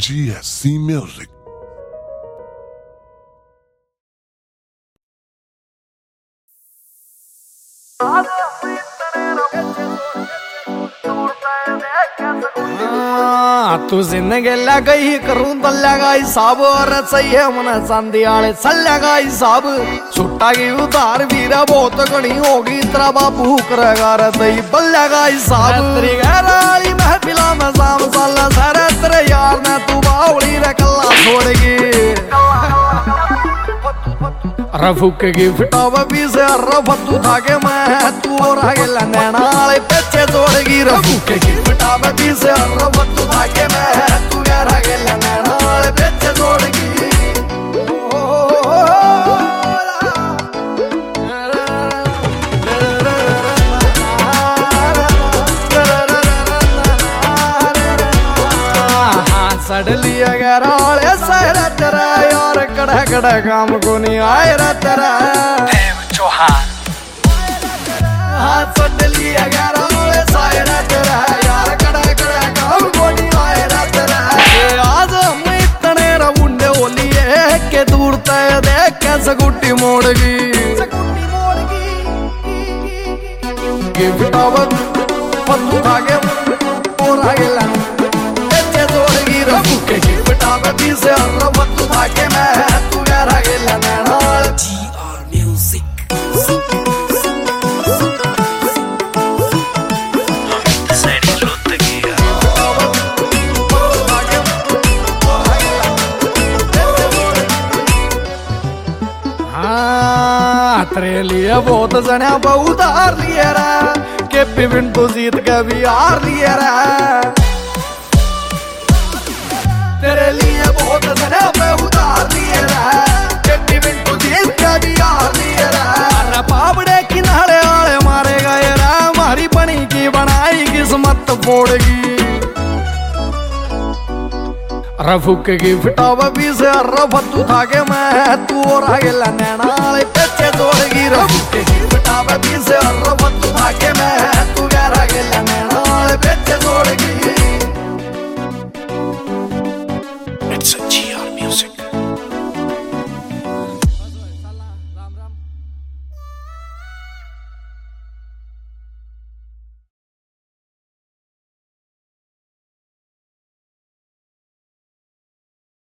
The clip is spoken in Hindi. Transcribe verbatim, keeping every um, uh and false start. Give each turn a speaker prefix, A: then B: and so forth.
A: G S C Music.
B: तू जिंदगी लगाई करूं तो लगाई साब और सही है मन चांदी आले चल लगाई साब छुट्टा की उधार वीरा बहुत घनी होगी तेरा बाबू करेगा रे दई बल लगाई साब तेरी गहराई महफिला में शाम साला सारे तेरे यार ने तू बावली रे कल्ला छोड़गी रफुक की फिटावा भी से रफतू था के मैं तू और आगे लंगना वाले पीछे छोड़गी रफुक की फिटावा भी से रफतू था के मैं तू यार आगे लंगना वाले पीछे छोड़गी सडली अगर आले सहरा तेरा यार कड़ा कड़ा काम को नहीं आए रा तेरा चौहान हाँ सडली अगर आले सहरा तेरा यार कड़ा कड़ा काम को नहीं आए रा तेरा आज हम इतने रमुंडे होली है के दूर तय देख के सकुटी मोड़गी सकुटी मोड़गी गिफ्ट आवत पत्तू खाके और आगे लंग रफुके की फिटावा भी से रफतू था के मैं तू यार आगे लंगना G R Music हाँ तेरे लिए बहुत जने बहुत हार लिए रा के पिबिन तो जीत के भी हार लिए रा तेरे लिए बहुत जने बहुत हार लिए रा के पिबिन तो जीत के भी हार लिए रा अरे पापड़े किनारे आले मारे गए रा हमारी बनी की बनाई किस्मत फोड़गी रफुक की फिटावा भी से रफतू था के मैं तू और आगे लंगना वाले पीछे